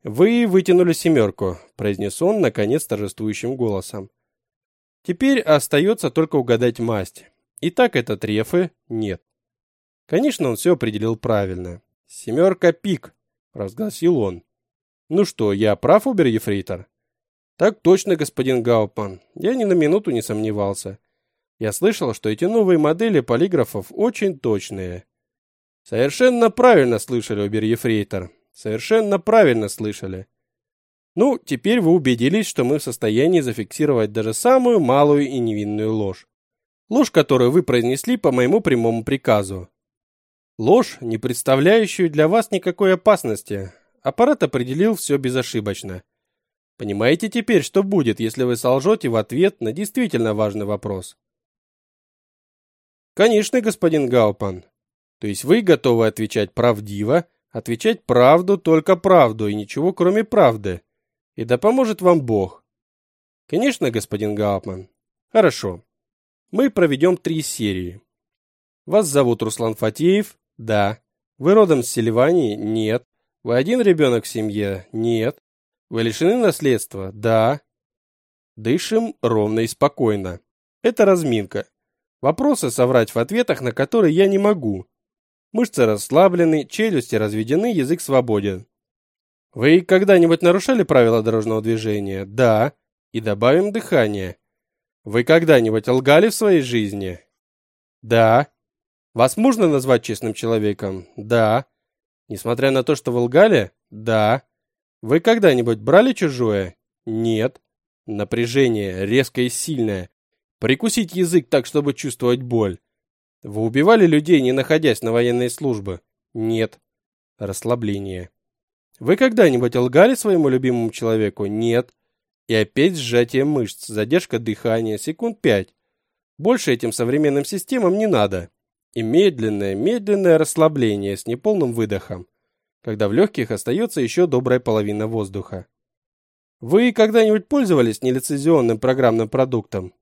Вы вытянули семерку, произнес он, наконец, торжествующим голосом. Теперь остается только угадать масть. Итак, это трефы? Нет. Конечно, он все определил правильно. Семерка пик, провозгласил он. Ну что, я прав, обер-ефрейтор? Так точно, господин Гауптман. Я ни на минуту не сомневался. Я слышал, что эти новые модели полиграфов очень точные. Совершенно правильно слышали, обер-ефрейтор. Совершенно правильно слышали. Ну, теперь вы убедились, что мы в состоянии зафиксировать даже самую малую и невинную ложь. Ложь, которую вы произнесли по моему прямому приказу. Ложь, не представляющую для вас никакой опасности. Аппарат определил все безошибочно. Понимаете теперь, что будет, если вы солжете в ответ на действительно важный вопрос? Конечно, господин Гауптман. То есть вы готовы отвечать правдиво, отвечать правду, только правду и ничего кроме правды. И да поможет вам Бог. Конечно, господин Гауптман. Хорошо. Мы проведем 3 серии. Вас зовут Руслан Фатеев? Да. Вы родом с Селивании? Нет. Вы один ребенок в семье? Нет. Вы лишены наследства? Да. Дышим ровно и спокойно. Это разминка. Вопросы соврать в ответах, на которые я не могу. Мышцы расслаблены, челюсти разведены, язык свободен. Вы когда-нибудь нарушали правила дорожного движения? Да. И добавим дыхание. Вы когда-нибудь лгали в своей жизни? Да. Вас можно назвать честным человеком? Да. Несмотря на то, что вы лгали? Да. Вы когда-нибудь брали чужое? Нет. Напряжение резкое и сильное. Прикусить язык так, чтобы чувствовать боль. Вы убивали людей, не находясь на военной службе? Нет. Расслабление. Вы когда-нибудь лгали своему любимому человеку? Нет. И опять сжатие мышц, задержка дыхания, секунд 5. Больше этим современным системам не надо. И медленное расслабление с неполным выдохом, когда в легких остается еще добрая половина воздуха. Вы когда-нибудь пользовались нелицензионным программным продуктом?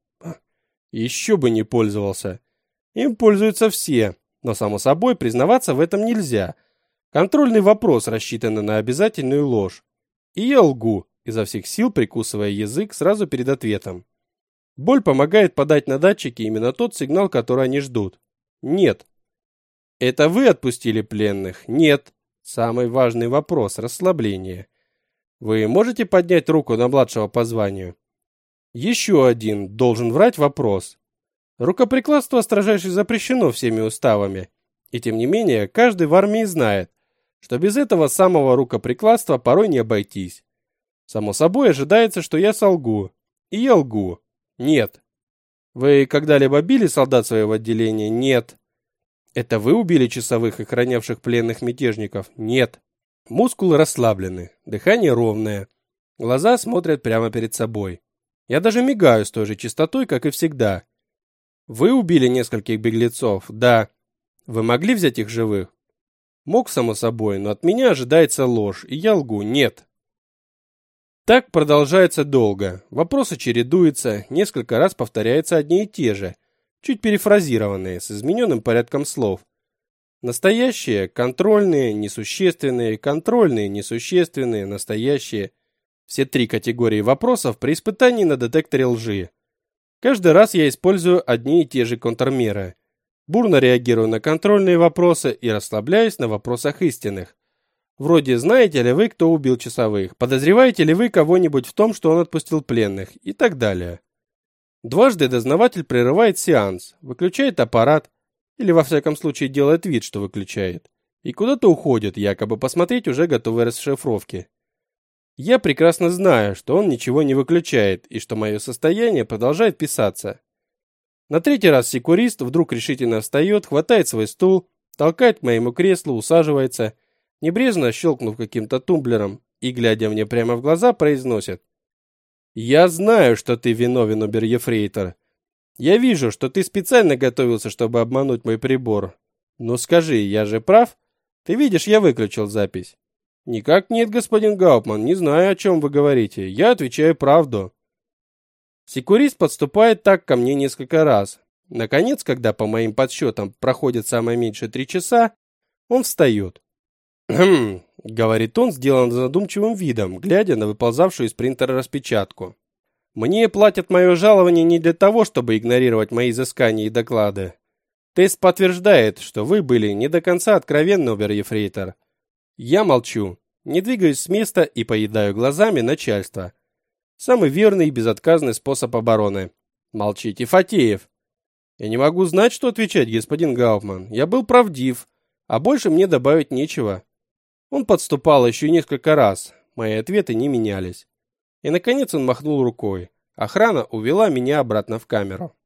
Еще бы не пользовался. Им пользуются все, но само собой признаваться в этом нельзя. Контрольный вопрос рассчитан на обязательную ложь. И я лгу, изо всех сил прикусывая язык сразу перед ответом. Боль помогает подать на датчики именно тот сигнал, который они ждут. Нет. Это вы отпустили пленных? Нет. Самый важный вопрос – расслабление. Вы можете поднять руку на младшего по званию? Еще один должен врать вопрос. Рукоприкладство строжайше запрещено всеми уставами. И тем не менее, каждый в армии знает, что без этого самого рукоприкладства порой не обойтись. Само собой ожидается, что я солгу. И я лгу. Нет. Вы когда-либо били солдат своего отделения? Нет. Это вы убили часовых, охранявших пленных мятежников? Нет. Мускулы расслаблены, дыхание ровное. Глаза смотрят прямо перед собой. Я даже мигаю с той же частотой, как и всегда. Вы убили нескольких беглецов? Да. Вы могли взять их живых? Мог, само собой, но от меня ожидается ложь, и я лгу. Нет. Так продолжается долго. Вопросы чередуются, несколько раз повторяются одни и те же, чуть перефразированные, с измененным порядком слов. Настоящие, контрольные, несущественные, контрольные, несущественные, настоящие. Все 3 категории вопросов при испытании на детекторе лжи. Каждый раз я использую одни и те же контрмеры. Бурно реагирую на контрольные вопросы и расслабляюсь на вопросах истинных. Вроде «Знаете ли вы, кто убил часовых?» «Подозреваете ли вы кого-нибудь в том, что он отпустил пленных?» и так далее. Дважды дознаватель прерывает сеанс, выключает аппарат, или во всяком случае делает вид, что выключает, и куда-то уходит, якобы посмотреть уже готовые расшифровки. Я прекрасно знаю, что он ничего не выключает, и что мое состояние продолжает писаться. На 3-й раз секурист вдруг решительно встает, хватает свой стул, толкает к моему креслу, усаживается, небрежно щелкнув каким-то тумблером и, глядя мне прямо в глаза, произносит: «Я знаю, что ты виновен, обер-ефрейтор. Я вижу, что ты специально готовился, чтобы обмануть мой прибор. Но скажи, я же прав? Ты видишь, я выключил запись». «Никак нет, господин Гауптман, не знаю, о чем вы говорите. Я отвечаю правду». Секурист подступает так ко мне несколько раз. Наконец, когда по моим подсчетам проходит самое меньше 3 часа, он встает. говорит он, сделан задумчивым видом, глядя на выползавшую из принтера распечатку. Мне платят мое жалование не для того, чтобы игнорировать мои изыскания и доклады. Тест подтверждает, что вы были не до конца откровенны, обер-ефрейтор. Я молчу, не двигаюсь с места и поедаю глазами начальство. Самый верный и безотказный способ обороны. Молчите, Фатеев. Я не могу знать, что отвечать, господин Гауптман. Я был правдив, а больше мне добавить нечего. Он подступал еще несколько раз. Мои ответы не менялись. И наконец он махнул рукой. Охрана увела меня обратно в камеру.